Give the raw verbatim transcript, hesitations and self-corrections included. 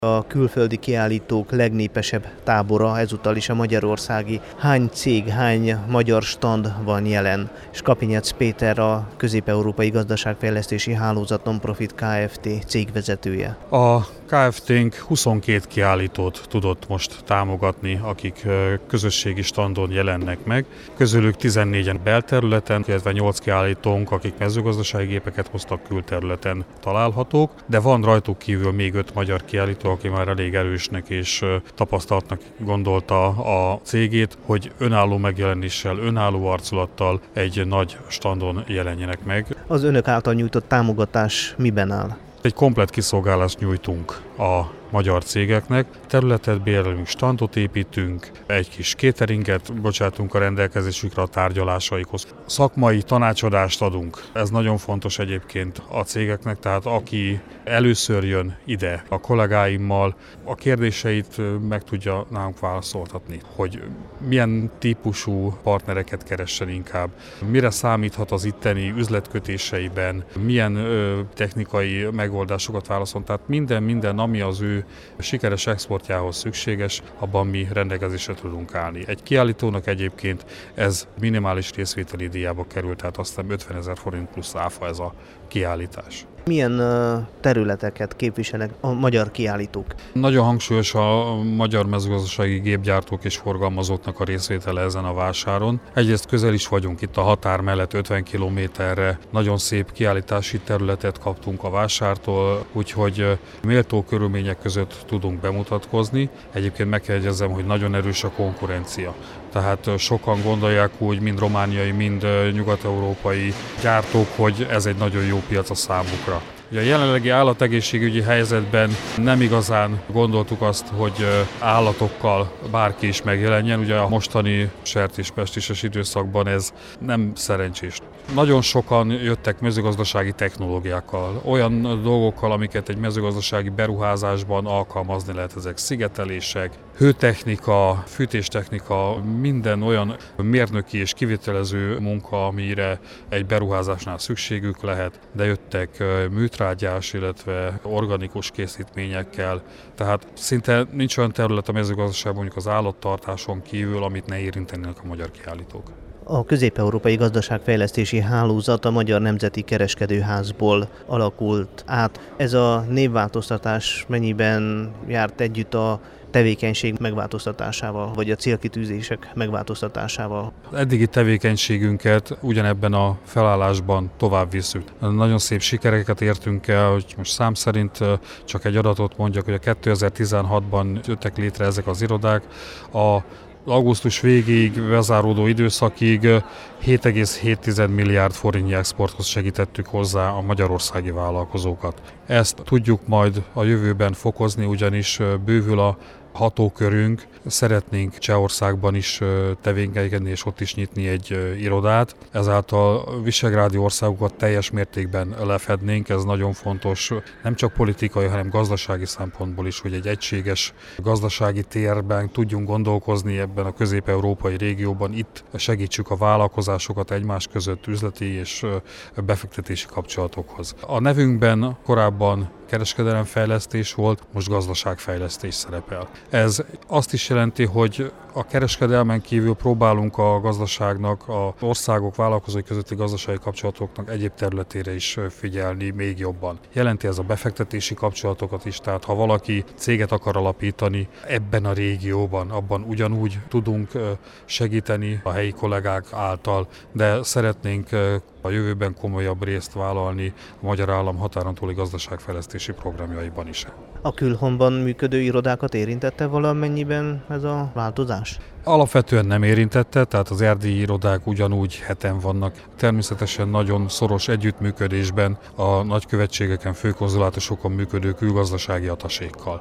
A külföldi kiállítók legnépesebb tábora ezúttal is a magyarországi. Hány cég, hány magyar stand van jelen? És Kapinyec Péter, a Közép-Európai Gazdaságfejlesztési Hálózat Non-Profit Kft. Cégvezetője. A Kft-nk huszonkét kiállítót tudott most támogatni, akik közösségi standon jelennek meg. Közülük tizennégyen belterületen, illetve nyolc kiállítónk, akik mezőgazdasági gépeket hoztak, külterületen találhatók, de van rajtuk kívül még öt magyar kiállító, aki már elég erősnek és tapasztaltnak gondolta a cégét, hogy önálló megjelenéssel, önálló arculattal egy nagy standon jelenjenek meg. Az önök által nyújtott támogatás miben áll? Egy komplett kiszolgálást nyújtunk a magyar cégeknek, területet bérelünk, standot építünk, egy kis cateringet bocsátunk a rendelkezésükre a tárgyalásaikhoz. Szakmai tanácsadást adunk, ez nagyon fontos egyébként a cégeknek, tehát aki először jön ide a kollégáimmal, a kérdéseit meg tudja nálunk válaszoltatni, hogy milyen típusú partnereket keressen inkább, mire számíthat az itteni üzletkötéseiben, milyen ö, technikai megoldásokat válaszol, tehát minden, minden, ami az ő sikeres exportjához szükséges, abban mi rendelkezésre tudunk állni. Egy kiállítónak egyébként ez minimális részvételi díjába került, tehát azt hiszem ötvenezer forint plusz áfa ez a kiállítás. Milyen területeket képviselnek a magyar kiállítók? Nagyon hangsúlyos a magyar mezőgazdasági gépgyártók és forgalmazóknak a részvétele ezen a vásáron. Egyrészt közel is vagyunk, itt a határ mellett ötven kilométerre nagyon szép kiállítási területet kaptunk a vásártól, úgyhogy méltó körülmények között tudunk bemutatkozni. Egyébként meg kell jegyezzem, hogy nagyon erős a konkurencia. Tehát sokan gondolják úgy, mind romániai, mind nyugat-európai gyártók, hogy ez egy nagyon jó piac a számukra. Ugye a jelenlegi állategészségügyi helyzetben nem igazán gondoltuk azt, hogy állatokkal bárki is megjelenjen. Ugye a mostani sertéspestéses időszakban ez nem szerencsés. Nagyon sokan jöttek mezőgazdasági technológiákkal, olyan dolgokkal, amiket egy mezőgazdasági beruházásban alkalmazni lehet. Ezek szigetelések, hőtechnika, fűtéstechnika, minden olyan mérnöki és kivitelező munka, amire egy beruházásnál szükségük lehet, de jöttek műtrágyás, illetve organikus készítményekkel. Tehát szinte nincs olyan terület a mezőgazdaságban, mondjuk az állattartáson kívül, amit ne érintenének a magyar kiállítók. A Közép-Európai Gazdaságfejlesztési Hálózat a Magyar Nemzeti Kereskedőházból alakult át. Ez a névváltoztatás mennyiben járt együtt a tevékenység megváltoztatásával, vagy a célkitűzések megváltoztatásával? Eddigi tevékenységünket ugyanebben a felállásban tovább visszük. Nagyon szép sikereket értünk el, hogy most szám szerint csak egy adatot mondjak, hogy a kétezer-tizenhatban jöttek létre ezek az irodák. A augusztus végéig bezáródó időszakig hét egész hét milliárd forintnyi exporthoz segítettük hozzá a magyarországi vállalkozókat. Ezt tudjuk majd a jövőben fokozni, ugyanis bővül a hatókörünk, szeretnénk Csehországban is tevékenykedni és ott is nyitni egy irodát. Ezáltal visegrádi országokat teljes mértékben lefednénk, ez nagyon fontos, nem csak politikai, hanem gazdasági szempontból is, hogy egy egységes gazdasági térben tudjunk gondolkozni ebben a közép-európai régióban, itt segítsük a vállalkozásokat egymás között üzleti és befektetési kapcsolatokhoz. A nevünkben korábban kereskedelemfejlesztés volt, most gazdaságfejlesztés szerepel. Ez azt is jelenti, hogy a kereskedelmen kívül próbálunk a gazdaságnak, az országok vállalkozói közötti gazdasági kapcsolatoknak egyéb területére is figyelni még jobban. Jelenti ez a befektetési kapcsolatokat is, tehát ha valaki céget akar alapítani ebben a régióban, abban ugyanúgy tudunk segíteni a helyi kollégák által, de szeretnénk a jövőben komolyabb részt vállalni a magyar állam határon túli gazdaságfejlesztési programjaiban is. A külhonban működő irodákat érintette valamennyiben ez a változás? Alapvetően nem érintette, tehát az erdélyi irodák ugyanúgy heten vannak. Természetesen nagyon szoros együttműködésben a nagykövetségeken, főkonzulátusokon működő külgazdasági atasékkal.